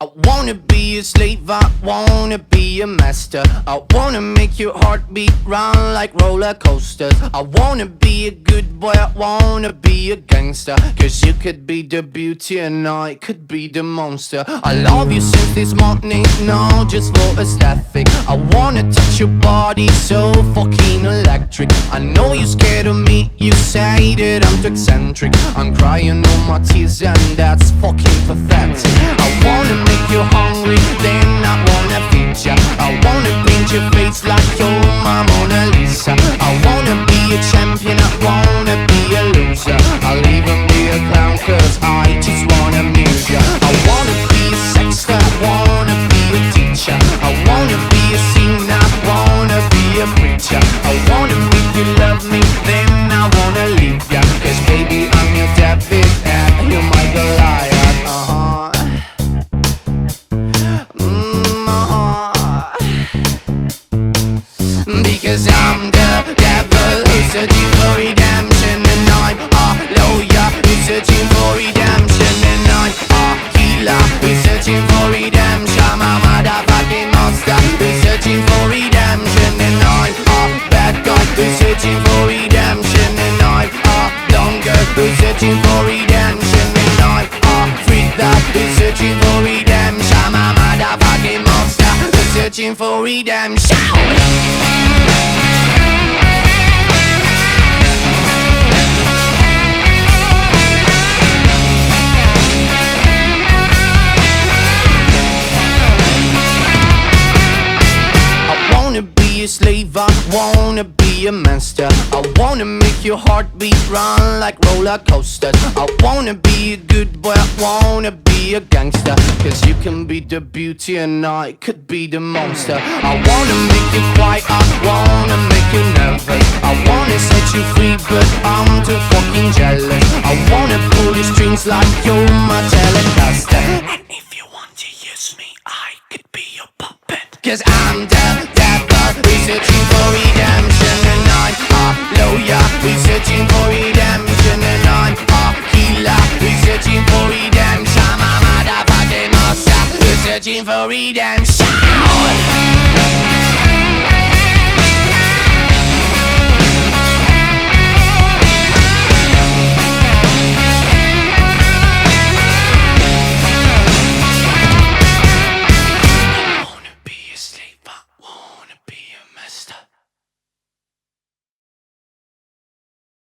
I wanna be a slave, I wanna be a master. I wanna make your heartbeat run like roller coasters. I wanna be a good boy, I wanna be a gangster. Cause you could be the beauty and I could be the monster. I love you since this morning, no, just for aesthetic. I wanna touch your body so fucking electric. I know you're scared of me, you say that I'm too eccentric. I'm crying all my tears and that's fucking pathetic. I wanna make you hungry, then I wanna feed ya. I wanna paint your face like you're my Mona Lisa. I wanna be a champion, I wanna be a loser. I'll even be a clown cause I just wanna amuse ya. I wanna be a sexter, I wanna be a teacher. I wanna be a singer, I wanna be a preacher. I wanna make you love me, then I wanna leave ya. Cause baby I'm your David and you're my Goliath. Because I'm the devil who's searching for redemption. And I'm a lawyer who's searching for redemption. And I'm a healer who's searching for redemption. I'm a motherfucking monster who's searching for redemption. And I'm a bad guy who's searching for redemption. And I'm a blonde girl who's searching for redemption. And I'm a freak that who's searching for redemption. I'm a motherfucking monster who's searching for redemption. A slave, I wanna be a master. I wanna make your heartbeat run like roller coasters. I wanna be a good boy, I wanna be a gangster. Cause you can be the beauty and I could be the monster. I wanna make you quiet, I wanna make you nervous. I wanna set you free but I'm too fucking jealous. I wanna pull your strings like you're my Telecaster. And if you want to use me, I could be your puppet. Cause I'm the devil, we're searching for redemption. And I'm a lawyer, we're searching for redemption. And I'm a healer, we're searching for redemption. I'm a motherfucking monster, we're searching for redemption.